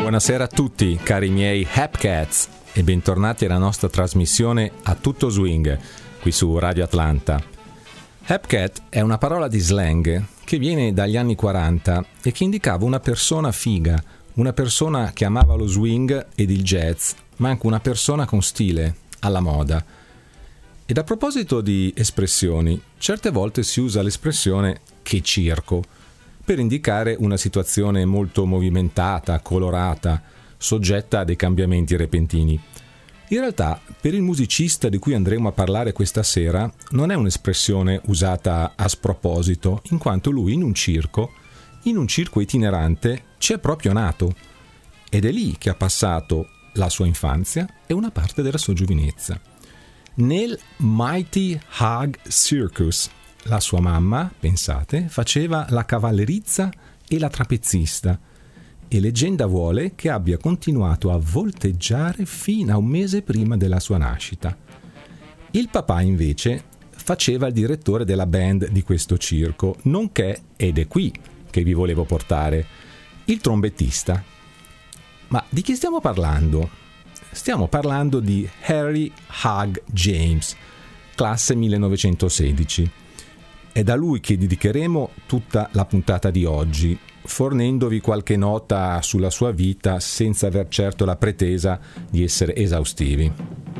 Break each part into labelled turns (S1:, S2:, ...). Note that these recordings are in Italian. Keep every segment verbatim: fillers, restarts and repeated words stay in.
S1: Buonasera a tutti, cari miei Hepcats, e bentornati alla nostra trasmissione A Tutto Swing, qui su Radio Atlanta. Hepcat è una parola di slang che viene dagli anni quaranta e che indicava una persona figa, una persona che amava lo swing ed il jazz, ma anche una persona con stile, alla moda. Ed a proposito di espressioni, certe volte si usa l'espressione "che circo" per indicare una situazione molto movimentata, colorata, soggetta a dei cambiamenti repentini. In realtà, per il musicista di cui andremo a parlare questa sera, non è un'espressione usata a sproposito, in quanto lui in un circo, in un circo itinerante, c'è proprio nato. Ed è lì che ha passato la sua infanzia e una parte della sua giovinezza. Nel Mighty Hug Circus, la sua mamma, pensate, faceva la cavallerizza e la trapezzista, e leggenda vuole che abbia continuato a volteggiare fino a un mese prima della sua nascita. Il papà invece faceva il direttore della band di questo circo, nonché, ed è qui che vi volevo portare, il trombettista. Ma di chi stiamo parlando? Stiamo parlando di Harry Hug James, classe millenovecentosedici. È da lui che dedicheremo tutta la puntata di oggi, fornendovi qualche nota sulla sua vita senza aver certo la pretesa di essere esaustivi.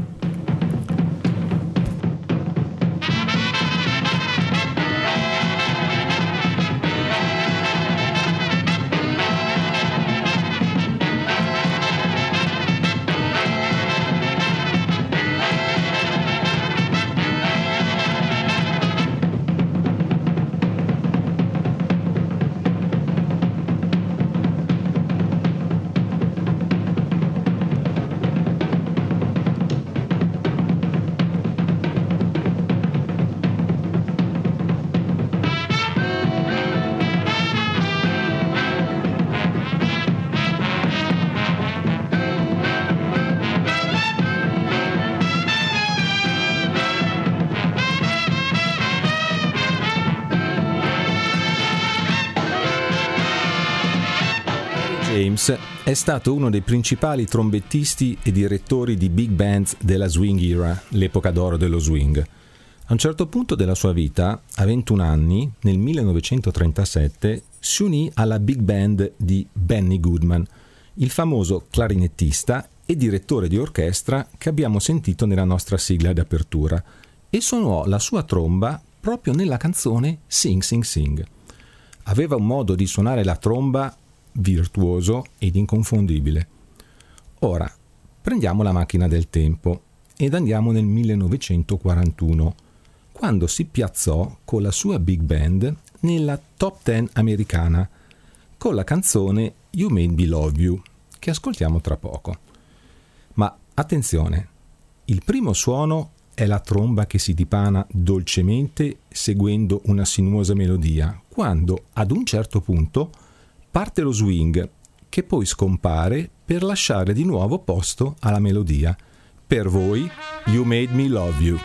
S1: James è stato uno dei principali trombettisti e direttori di big bands della swing era, l'epoca d'oro dello swing. A un certo punto della sua vita, a ventuno anni, nel millenovecentotrentasette, si unì alla big band di Benny Goodman, il famoso clarinettista e direttore di orchestra che abbiamo sentito nella nostra sigla d'apertura, e suonò la sua tromba proprio nella canzone Sing Sing Sing. Aveva un modo di suonare la tromba virtuoso ed inconfondibile. Ora prendiamo la macchina del tempo ed andiamo nel millenovecentoquarantuno, quando si piazzò con la sua big band nella top ten americana con la canzone You Made Me Love You, che ascoltiamo tra poco. Ma attenzione, il primo suono è la tromba che si dipana dolcemente seguendo una sinuosa melodia, quando ad un certo punto parte lo swing, che poi scompare per lasciare di nuovo posto alla melodia. Per voi, You Made Me Love You.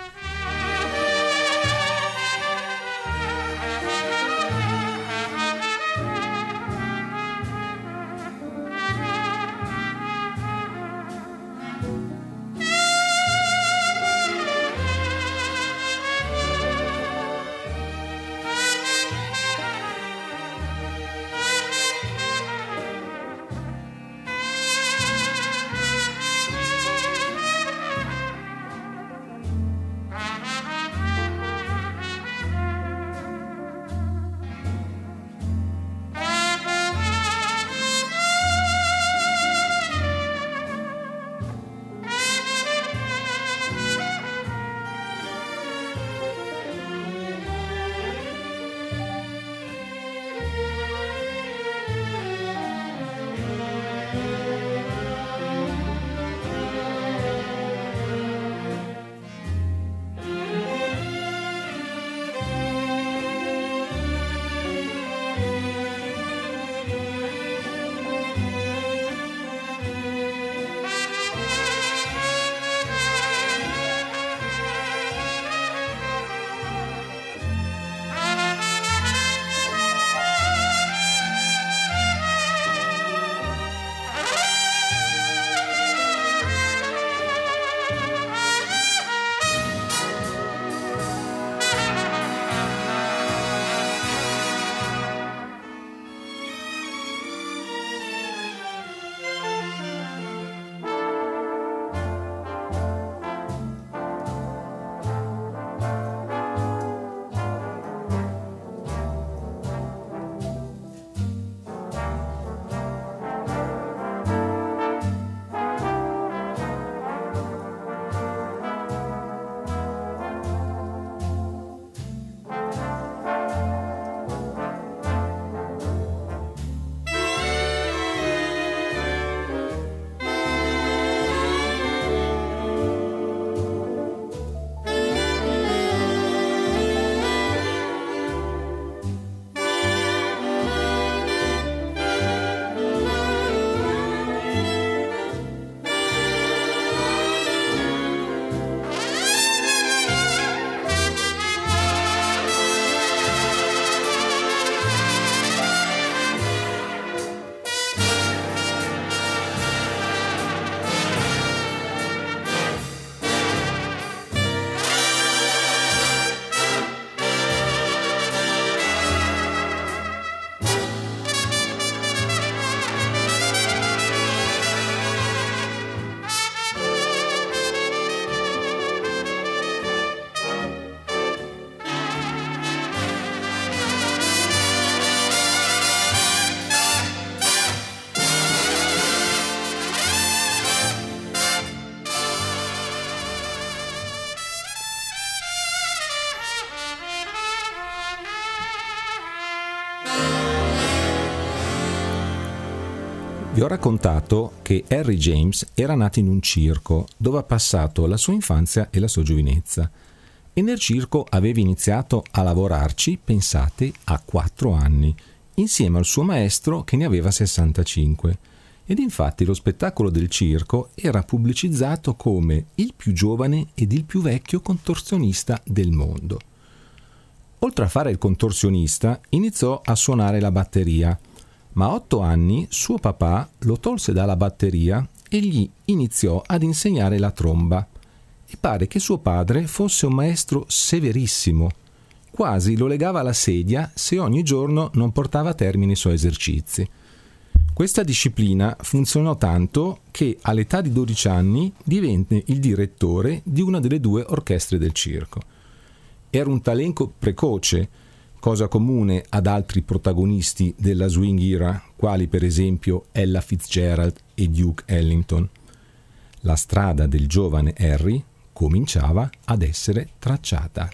S1: Vi ho raccontato che Harry James era nato in un circo dove ha passato la sua infanzia e la sua giovinezza e nel circo aveva iniziato a lavorarci, pensate, a quattro anni, insieme al suo maestro che ne aveva sessantacinque. Ed infatti lo spettacolo del circo era pubblicizzato come il più giovane ed il più vecchio contorsionista del mondo. Oltre a fare il contorsionista, iniziò a suonare la batteria, ma a otto anni suo papà lo tolse dalla batteria e gli iniziò ad insegnare la tromba. E pare che suo padre fosse un maestro severissimo, quasi lo legava alla sedia se ogni giorno non portava a termine i suoi esercizi. Questa disciplina funzionò tanto che all'età di dodici anni divenne il direttore di una delle due orchestre del circo. Era un talento precoce, cosa comune ad altri protagonisti della swing era, quali per esempio Ella Fitzgerald e Duke Ellington. La strada del giovane Harry cominciava ad essere tracciata.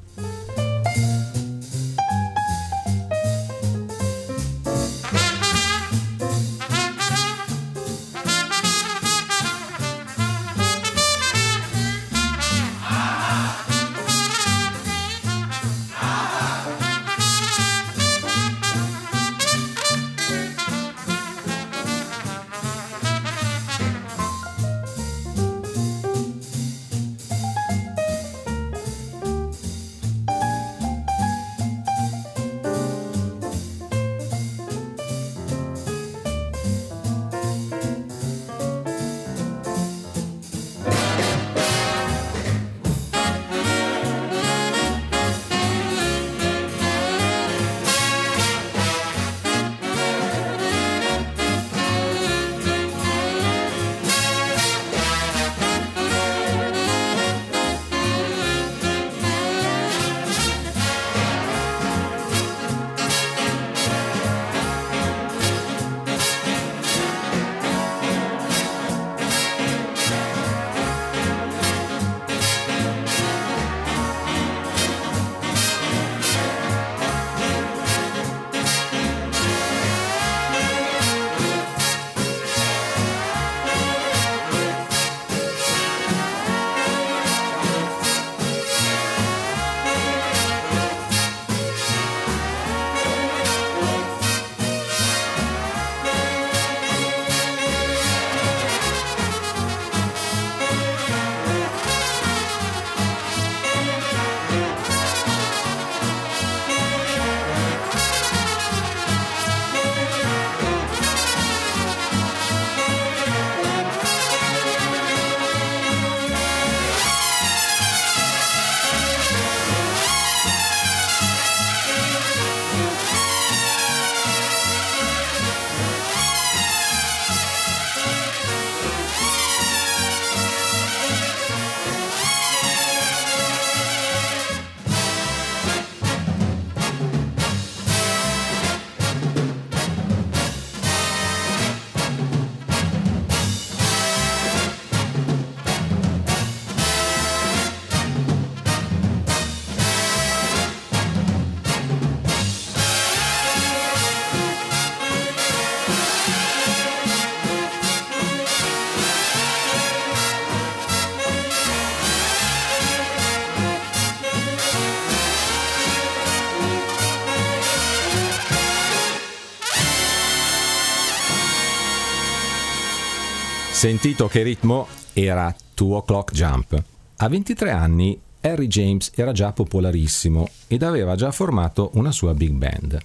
S1: Sentito che ritmo? Era Two O'Clock Jump. A ventitré anni Harry James era già popolarissimo ed aveva già formato una sua big band.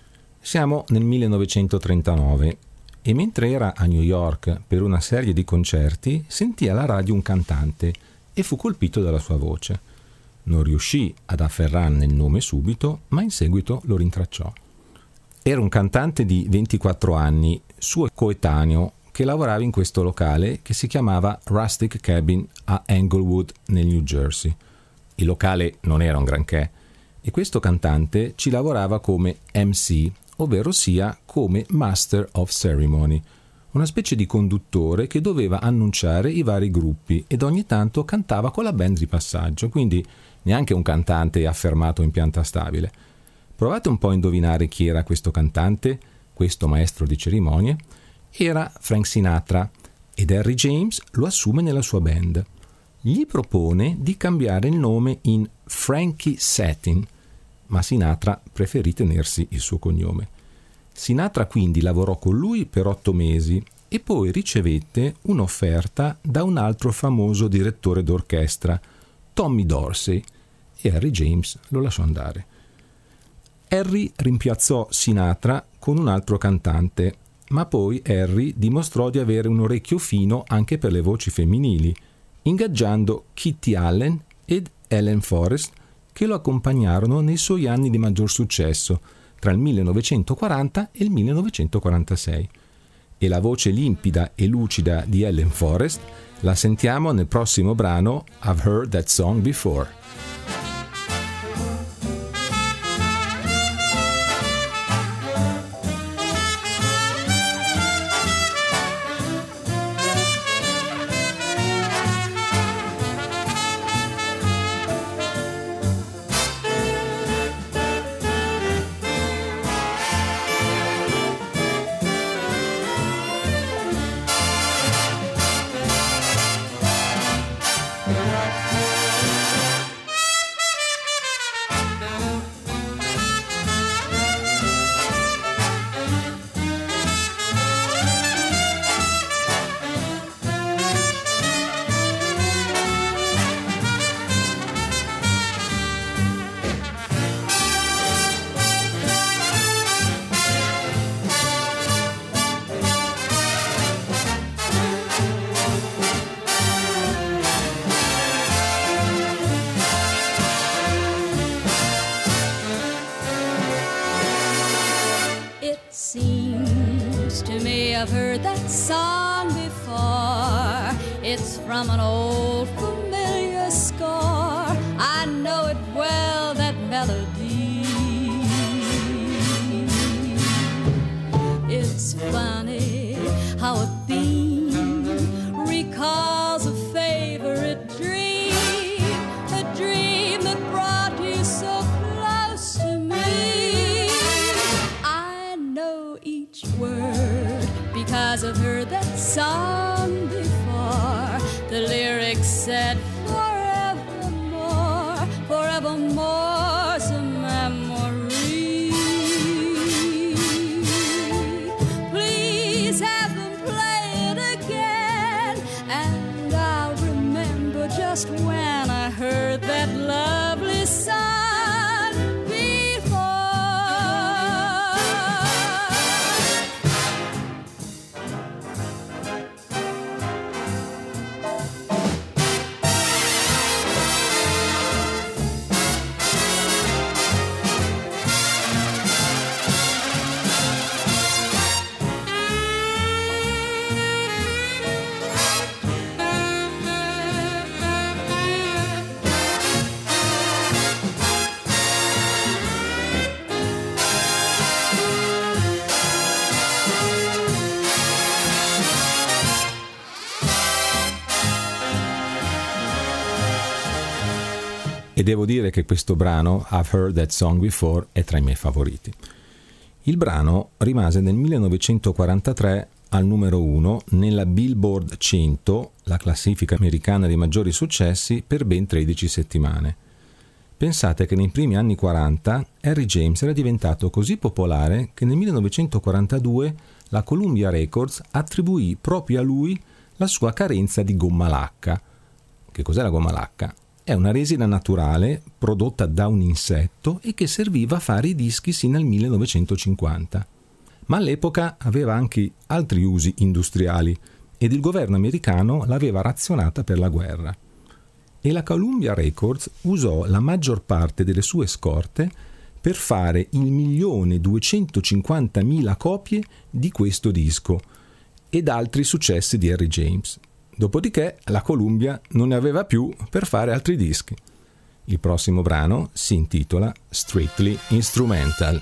S1: Siamo nel millenovecentotrentanove e mentre era a New York per una serie di concerti sentì alla radio un cantante e fu colpito dalla sua voce. Non riuscì ad afferrarne il nome subito, ma in seguito lo rintracciò. Era un cantante di ventiquattro anni, suo coetaneo, che lavorava in questo locale che si chiamava Rustic Cabin a Englewood, nel New Jersey. Il locale non era un granché e questo cantante ci lavorava come M C, ovvero sia come Master of Ceremony, una specie di conduttore che doveva annunciare i vari gruppi ed ogni tanto cantava con la band di passaggio, quindi neanche un cantante affermato in pianta stabile. Provate un po' a indovinare chi era questo cantante, questo maestro di cerimonie. era Frank Sinatra ed Harry James lo assume nella sua band. Gli propone di cambiare il nome in Frankie Satin, ma Sinatra preferì tenersi il suo cognome. Sinatra quindi lavorò con lui per otto mesi e poi ricevette un'offerta da un altro famoso direttore d'orchestra, Tommy Dorsey, e Harry James lo lasciò andare. Harry rimpiazzò Sinatra con un altro cantante, ma poi Harry dimostrò di avere un orecchio fino anche per le voci femminili, ingaggiando Kitty Allen ed Ellen Forrest, che lo accompagnarono nei suoi anni di maggior successo, tra il millenovecentoquaranta e il millenovecentoquarantasei. E la voce limpida e lucida di Ellen Forrest la sentiamo nel prossimo brano I've Heard That Song Before.
S2: I've heard that song before. It's from an old familiar score. I know it well, that melody. It's funny how a theme recalls a favorite dream, a dream that brought you so close to me. I know each word because I've heard that song before. The lyrics said forevermore, forevermore, some memory. Please have them play it again, and I'll remember just when I heard that lovely song.
S1: E devo dire che questo brano, I've Heard That Song Before, è tra i miei favoriti. Il brano rimase nel millenovecentoquarantatré al numero uno nella Billboard cento, la classifica americana dei maggiori successi, per ben tredici settimane. Pensate che nei primi anni quaranta Harry James era diventato così popolare che nel millenovecentoquarantadue la Columbia Records attribuì proprio a lui la sua carenza di gomma lacca. Che cos'è la gomma lacca? È una resina naturale prodotta da un insetto e che serviva a fare i dischi sino al millenovecentocinquanta. Ma all'epoca aveva anche altri usi industriali ed il governo americano l'aveva razionata per la guerra. E la Columbia Records usò la maggior parte delle sue scorte per fare il milione duecentocinquantamila copie di questo disco ed altri successi di Harry James. Dopodiché la Columbia non ne aveva più per fare altri dischi. Il prossimo brano si intitola Strictly Instrumental.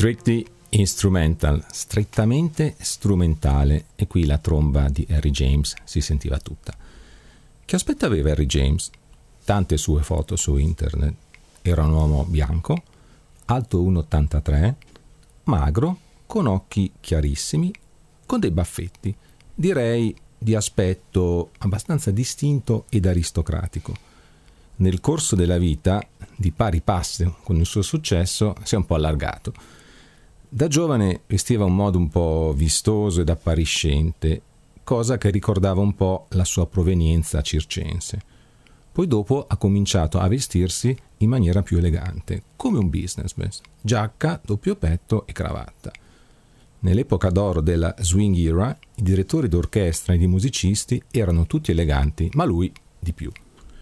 S1: Strictly instrumental, strettamente strumentale, e qui la tromba di Harry James si sentiva tutta. Che aspetto aveva Harry James? Tante sue foto su internet. Era un uomo bianco, alto uno virgola ottantatré, magro, con occhi chiarissimi, con dei baffetti, direi di aspetto abbastanza distinto ed aristocratico. Nel corso della vita, di pari passo con il suo successo, si è un po' allargato. Da giovane vestiva un modo un po' vistoso ed appariscente, cosa che ricordava un po' la sua provenienza circense. Poi dopo ha cominciato a vestirsi in maniera più elegante, come un businessman, giacca, doppio petto e cravatta. Nell'epoca d'oro della swing era, i direttori d'orchestra e i musicisti erano tutti eleganti, ma lui di più.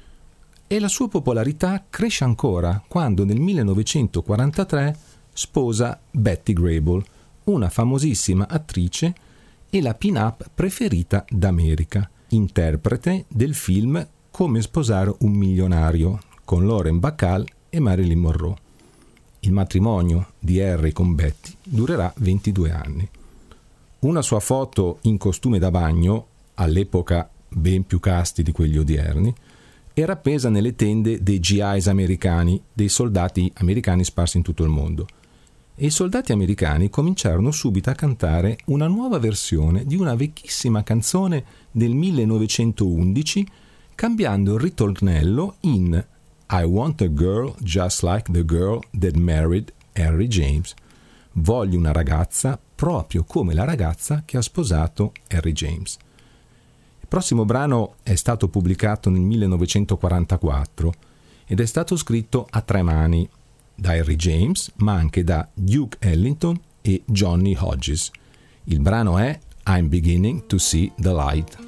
S1: E la sua popolarità cresce ancora quando nel millenovecentoquarantatré sposa Betty Grable, una famosissima attrice e la pin-up preferita d'America, interprete del film Come sposare un milionario con Lauren Bacall e Marilyn Monroe. Il matrimonio di Harry con Betty durerà ventidue anni. Una sua foto in costume da bagno, all'epoca ben più casti di quelli odierni, era appesa nelle tende dei G Is americani, dei soldati americani sparsi in tutto il mondo. E i soldati americani cominciarono subito a cantare una nuova versione di una vecchissima canzone del millenovecentoundici, cambiando il ritornello in I want a girl just like the girl that married Harry James. Voglio una ragazza proprio come la ragazza che ha sposato Harry James. Il prossimo brano è stato pubblicato nel millenovecentoquarantaquattro ed è stato scritto a tre mani da Harry James, ma anche da Duke Ellington e Johnny Hodges. Il brano è I'm Beginning to See the Light.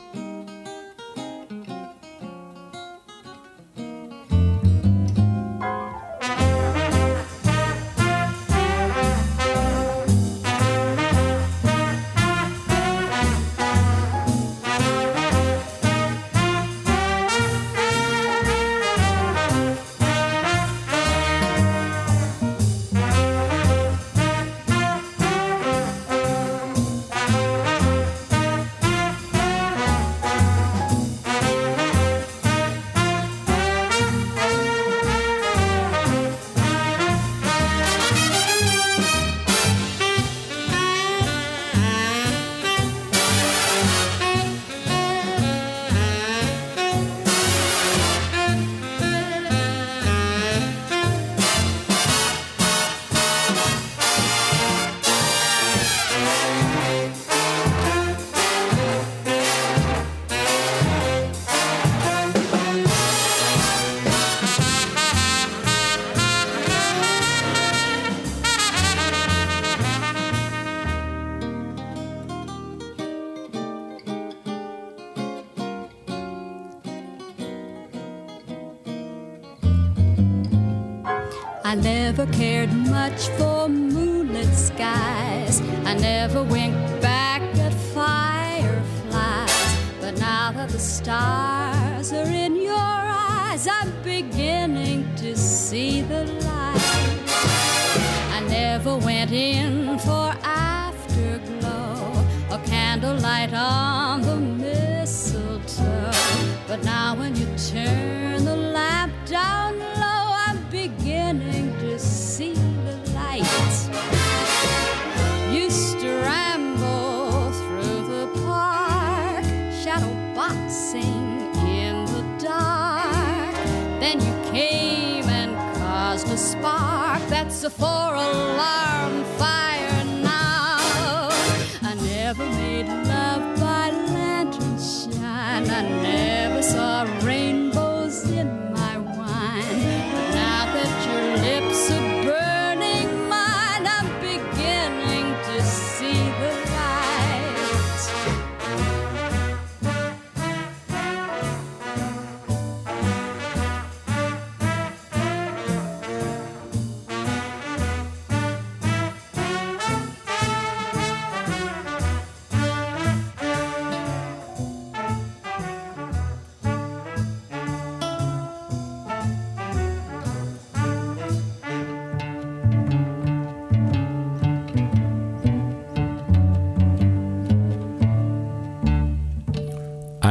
S2: I never cared much for moonlit skies. I never winked back at fireflies. But now that the stars are in your eyes, I'm beginning to see the light. I never went in for afterglow or candlelight on the mistletoe. But now when you turn the lamp down low, I'm beginning to see the light. Used to ramble through the park, shadow boxing in the dark. Then you came and caused a spark. That's a four-alarm fire now. I never made love by lantern shine. I never saw rainbows in my wine. But now that your lips are burning mine, I'm beginning to see the light.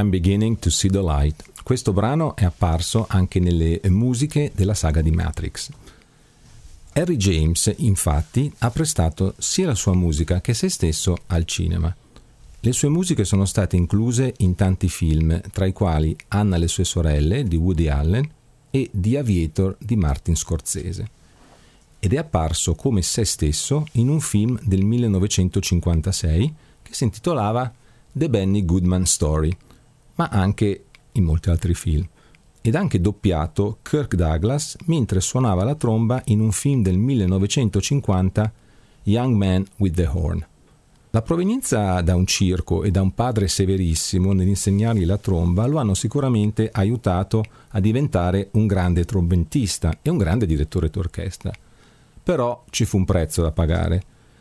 S1: I'm Beginning to See the Light. Questo brano è apparso anche nelle musiche della saga di Matrix. Harry James, infatti, ha prestato sia la sua musica che se stesso al cinema. Le sue musiche sono state incluse in tanti film, tra i quali Anna e le sue sorelle di Woody Allen e The Aviator di Martin Scorsese. Ed è apparso come se stesso in un film del millenovecentocinquantasei che si intitolava The Benny Goodman Story, ma anche in molti altri film. Ed anche doppiato Kirk Douglas mentre suonava la tromba in un film del millenovecentocinquanta, Young Man with the Horn. La provenienza da un circo e da un padre severissimo nell'insegnargli la tromba lo hanno sicuramente aiutato a diventare un grande trombettista e un grande direttore d'orchestra. Però ci fu un prezzo da pagare.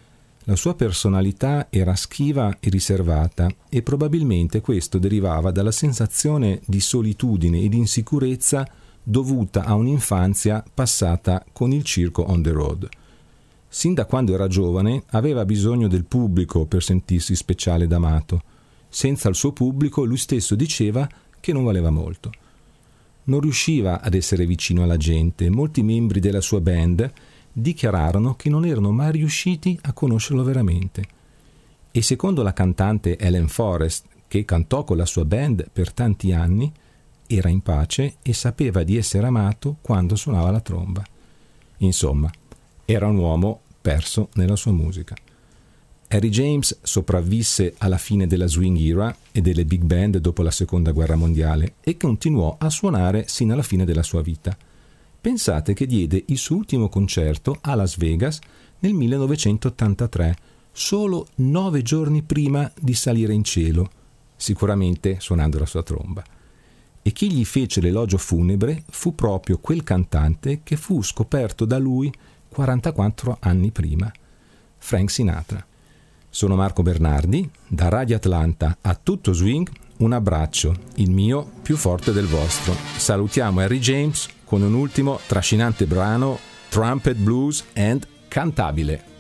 S1: La sua personalità era schiva e riservata e probabilmente questo derivava dalla sensazione di solitudine e di insicurezza dovuta a un'infanzia passata con il circo on the road. Sin da quando era giovane aveva bisogno del pubblico per sentirsi speciale ed amato. Senza il suo pubblico lui stesso diceva che non valeva molto. Non riusciva ad essere vicino alla gente. Molti membri della sua band dichiararono che non erano mai riusciti a conoscerlo veramente. E secondo la cantante Helen Forrest, che cantò con la sua band per tanti anni, era in pace e sapeva di essere amato quando suonava la tromba. Insomma, era un uomo perso nella sua musica. Harry James sopravvisse alla fine della swing era e delle big band dopo la seconda guerra mondiale e continuò a suonare sino alla fine della sua vita. Pensate che diede il suo ultimo concerto a Las Vegas nel millenovecentottantatré, solo nove giorni prima di salire in cielo, sicuramente suonando la sua tromba. E chi gli fece l'elogio funebre fu proprio quel cantante che fu scoperto da lui quarantaquattro anni prima, Frank Sinatra. Sono Marco Bernardi, da Radio Atlanta a Tutto Swing, un abbraccio, il mio più forte del vostro. Salutiamo Harry James con un ultimo trascinante brano, Trumpet Blues and cantabile.